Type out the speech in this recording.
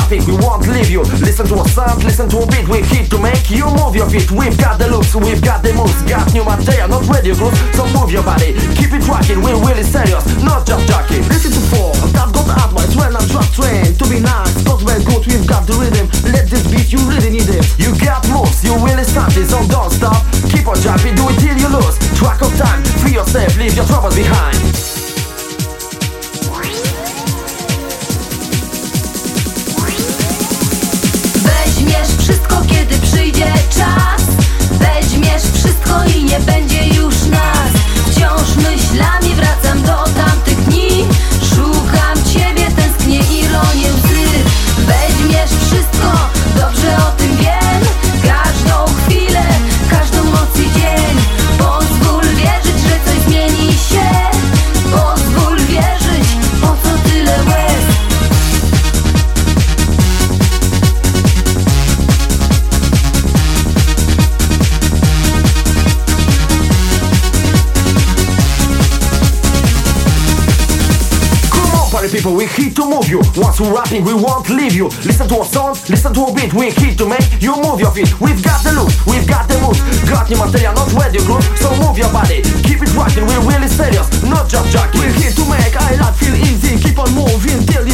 rapping, we won't leave you. Listen to a sound, listen to a beat. We're here to make you move your feet. We've got the looks, we've got the moves. Got new material, not radio grooves. So move your body, keep it rocking. We're really serious, not just jockey. Listen to four, that got advice when I'm just trained to be nice, cause we're good, we've got the rhythm. Let this beat, you really need it. You got moves, you really something, so don't stop. Keep on jumping, do it till you lose track of time. Free yourself, leave your troubles behind. Weźmiesz wszystko, kiedy przyjdzie czas. Weźmiesz wszystko i nie będzie już nas. Wciąż myślami wracam do tamtych dni. Szukam ciebie, tęsknię i ronię łzy. Weźmiesz wszystko, dobrze o tym wiem. Każdą chwilę, każdą noc i dzień. Pozwól wierzyć, że coś zmieni się. Pozwól wierzyć, po co tyle łez. Party people, we're here to move you. Once we're rapping, we won't leave you. Listen to a song, listen to a beat. We're here to make you move your feet. We've got the looks, we've got the moves. Got new material, not radio grooves. So move your body, keep it rocking. We're really serious, not just jockey. We're here to make our life feel easy. Keep on moving till